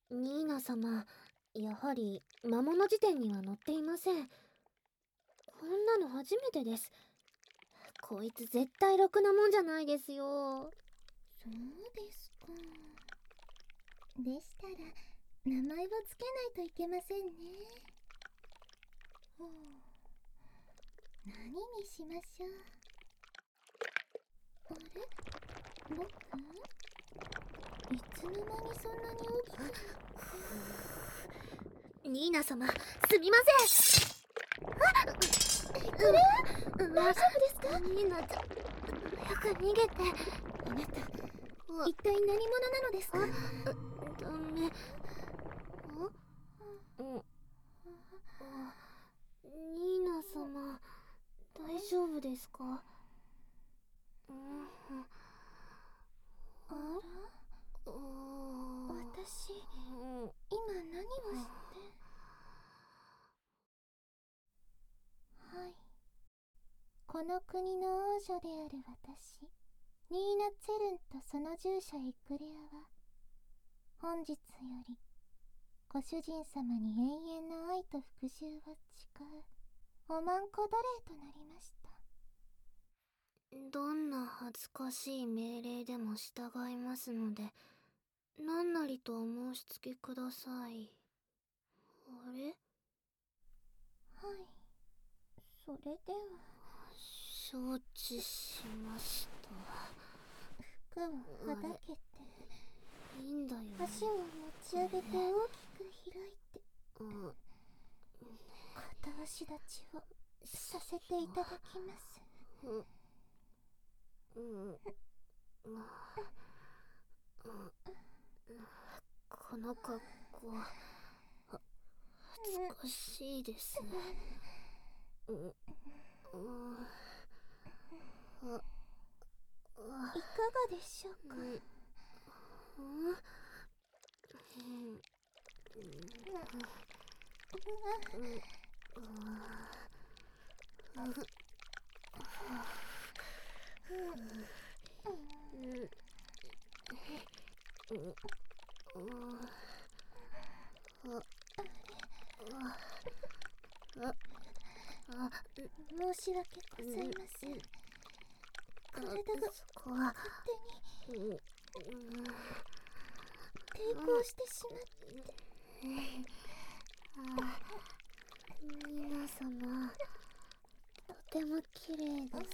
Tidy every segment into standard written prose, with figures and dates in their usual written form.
ニーナ様、やはり魔物辞典には載っていません。こんなの初めてです。こいつ絶対ろくなもんじゃないですよ。 そうですか。でしたら名前をつけないといけませんね。何にしましょう。あれ、僕いつの間にそんなに大きくなって。 ニーナ様、すみません。 これは大丈夫ですか？ ニーナちゃん、早く逃げて。 あなた、一体何者なのですか？ ダメ。ニーナ様、大丈夫ですか？ あら、私、今何をして。はい、この国の王女である私、ニーナ・ツェルンとその従者エクレアは、本日よりご主人様に永遠の愛と復讐を誓うおまんこ奴隷となりました。 どんな恥ずかしい命令でも従いますので、何なりとお申し付けください。あれ？ はい、それでは。 承知しました。 服をはだけて、 いいんだよね。 足を持ち上げて大きく開いて、片足立ちをさせていただきます。 この格好、恥ずかしいです。 いかがでしょうか？申し訳ございません。体が勝手に抵抗してしまって。 ニーナ様、とても綺麗です。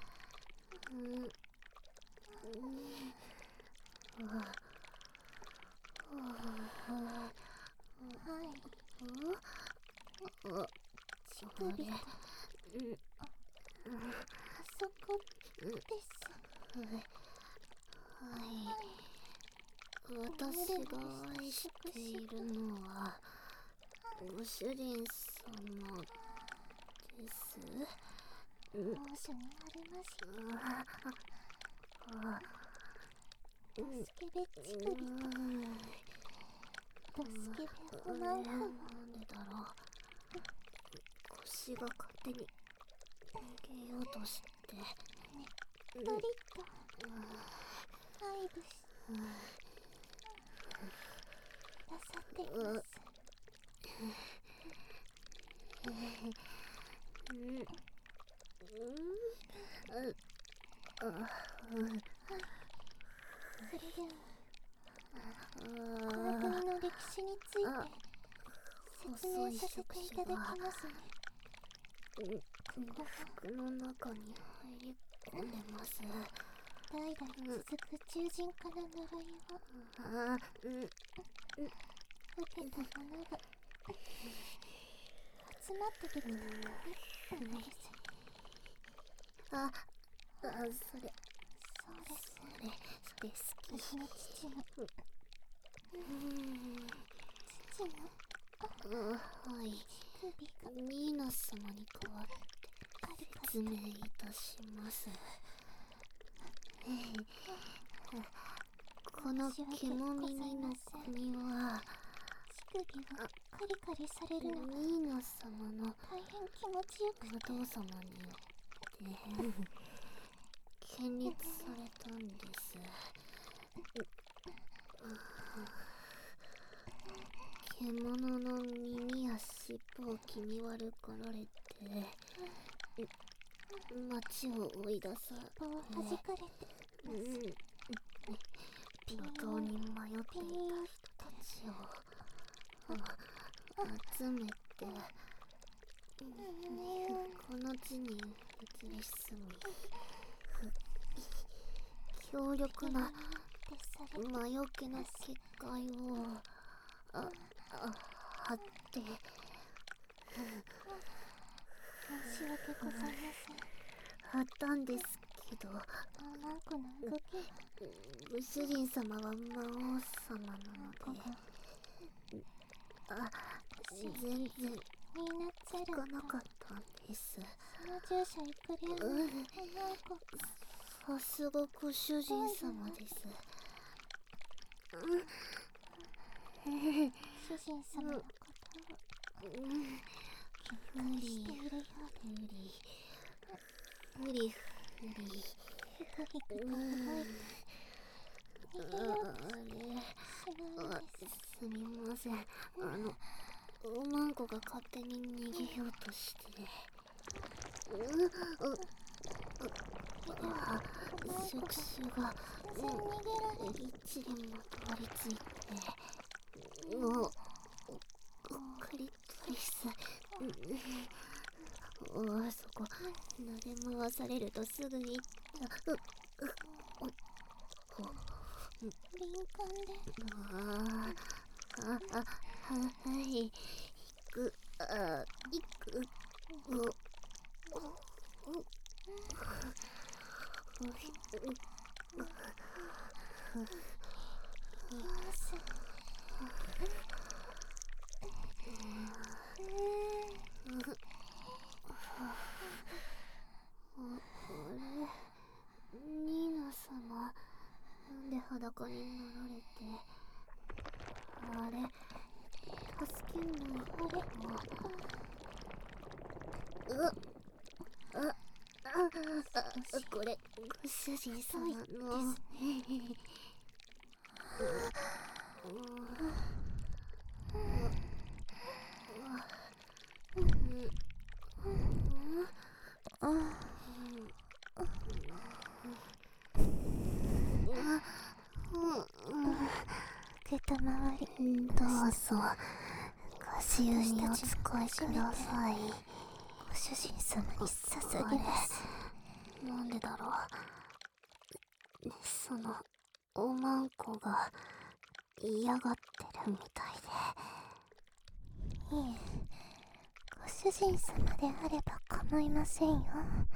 はい、乳首とあそこです。 私が愛しているのはご主人様です。 王女にありましドスケベ乳首とドスケベおまんこも。 なんでだろう。腰が勝手に逃げようとして。 トリッと愛です。なさっています。それではこの国の歴史について説明させていただきますね。 服の中に入り込んでます。 代々続く獣人化の呪いを受けた者が集まってできた国なのです。 それそうです。私の父のはい。 首がニーナ様に代わって説明いたします。この獣耳の国は乳首をカリカリされるのがニーナ様の大変気持ちよくて、 お父様によって建立されたんです。 獣の耳や尻尾を気味悪がられて街を追い出さ棒を弾かれて路頭に迷っていた人たちを集めてこの地に移り住み強力な魔除けの結界を張って申し訳ございません。 張ったんですけど、 マーコの動きがご主人様は魔王様なので全然ニーナツェル聞かなかったんです。 その従者イクレアのマーコさすがご主人様です。 主人様のことをふりふりヒクヒクと動いて逃げようとしてしまうんです。 すみません。マンコが勝手に逃げようとして触手が一輪も通りついてクリトリスそこ撫で回されるとすぐに敏感ではい行くニーナ様、なんで裸になられて、あれ、助けないと。これ、ご主人様の。 けたまわりどうぞご自由にお使いください。 ご主人様に捧げます。 なんでだろう。そのおまんこが嫌がってるみたいで。いえ、ご主人様であれば構いませんよ。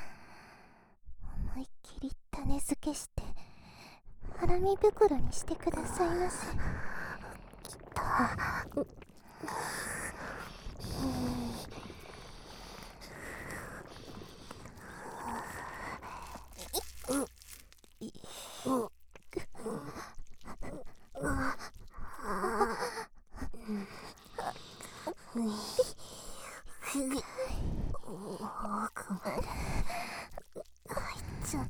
思いっきり種付けしてハラミ袋にしてくださいませ。 きた。奥まで入っちゃった。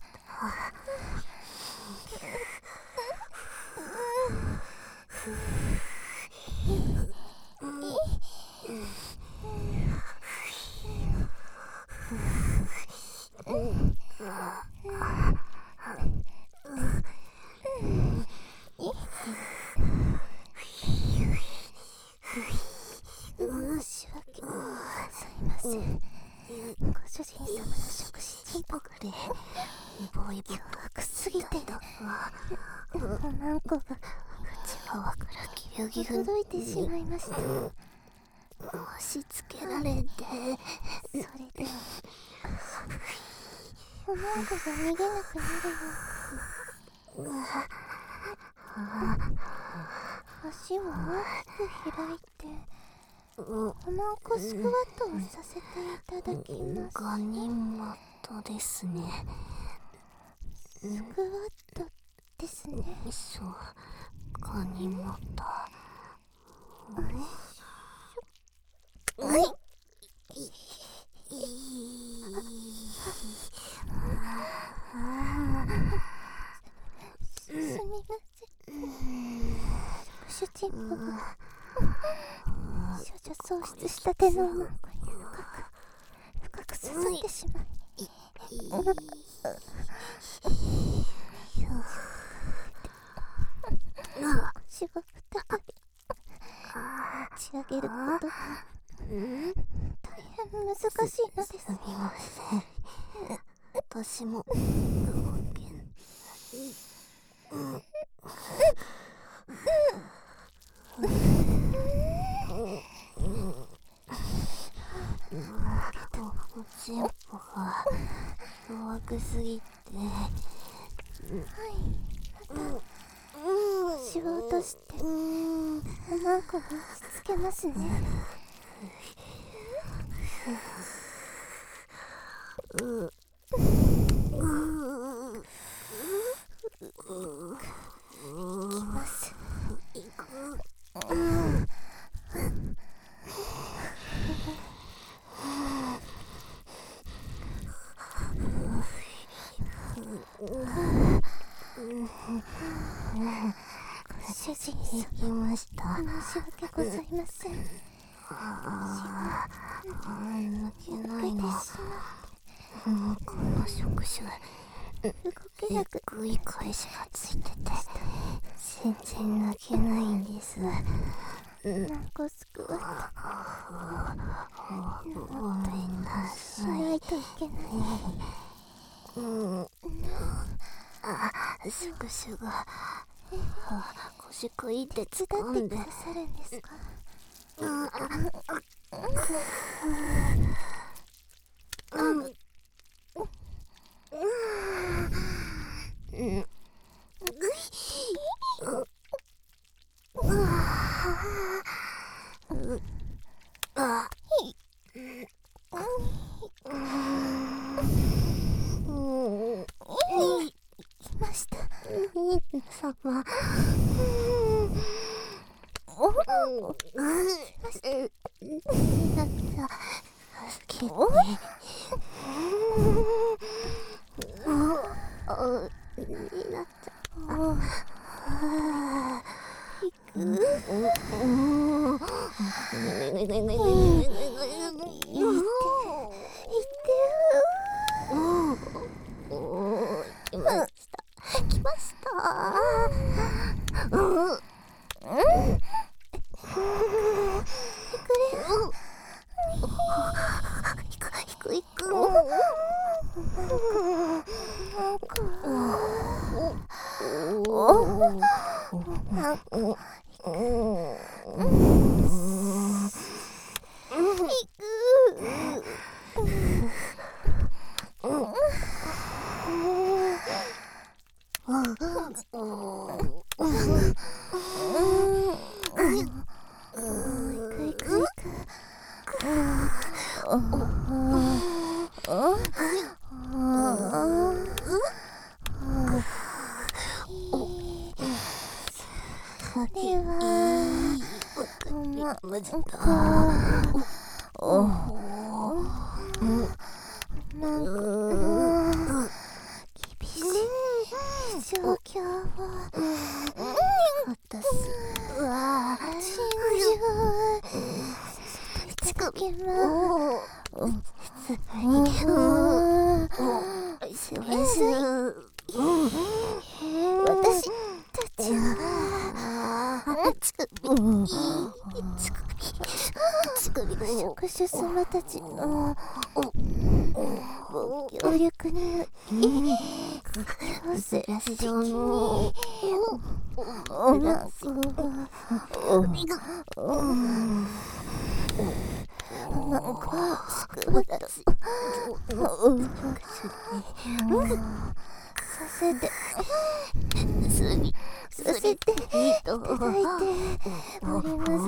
申し訳ございません。ご主人様の食事チンポがでボイボイ悪すぎておまんこが内側からギュギュ届いてしまいました。 押し付けられて、 それでおまんこが逃げなくなるように足を大きく開いておまんこスクワットをさせていただきます。 ガニ股ですね。 スクワットですね。 そう、ガニ股。 すみません。触手チンポが少女喪失した手のマンコに深く刺さってしまい、腰を再び持ち上げることが大変難しいのです。すみません、私も動けない。おちんぽが弱くすぎて、また腰を落としておまんこに押し付けますね。いきます。ご主人様、行きました。申し訳ございません。抜けないの。この触手、動けなくぐい返しがついてて全然抜けないんです。何個すくわってごめんなさい。しないといけない。触手が腰食いって手伝ってくださるんですか？来ました。ニー様。助けて。になっちゃう。行く。来ました。行く。厳しい状況を私は真珠いただきます。私たちは職種様たちのご協力により強制的におまんこを救うとさせていただいております。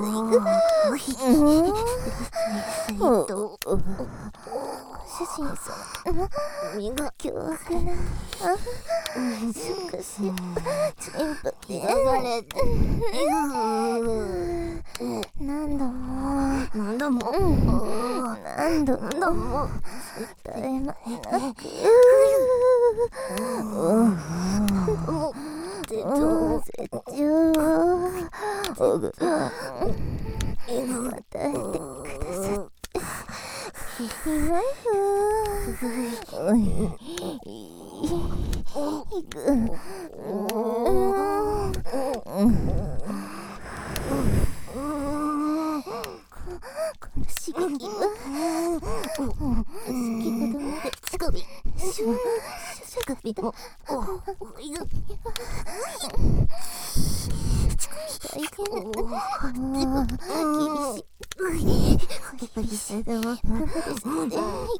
ご主人様凶悪な触手チンポで何度も絶え間なく刺激は先ほどまで乳首も大変厳しいでもですね。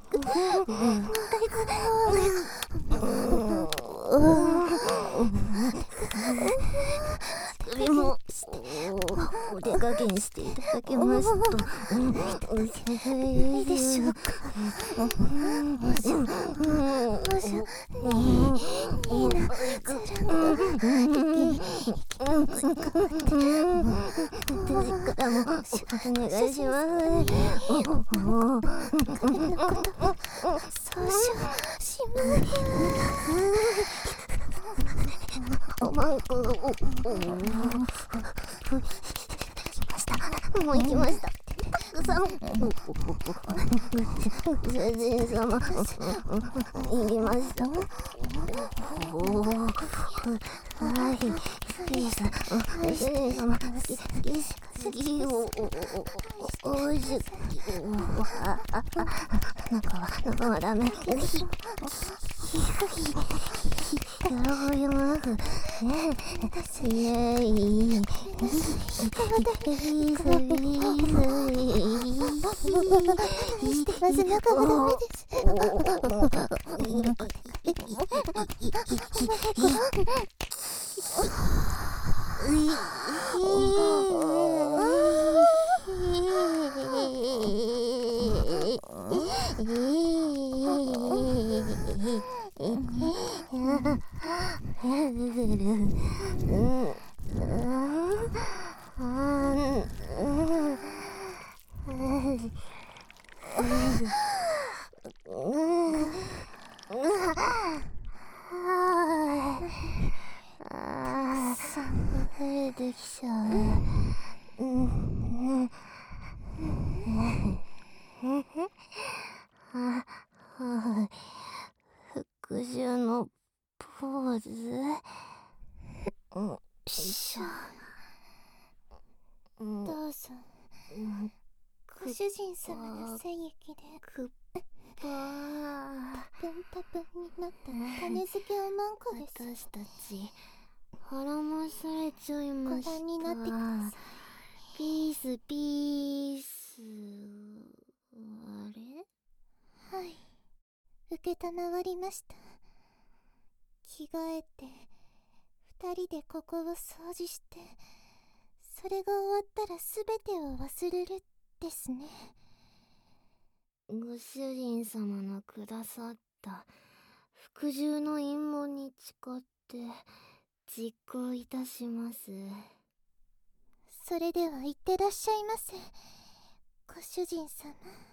首もお手加減していただけますといいでしょうか。もう行きました。主人様、行きました。はい、主人様、次を中はダメ。できちゃう。服従のポーズ。どうぞ。ご主人様の精液で多分になった種付けおまんこです。私たち腹まされちゃいました。ご覧になってください。ピースあれ？はい、承りました。着替えて2人でここを掃除して、それが終わったら全てを忘れるですね。ご主人様のくださった服従の陰謀に誓って実行いたします。それでは行ってらっしゃいませ、ご主人様。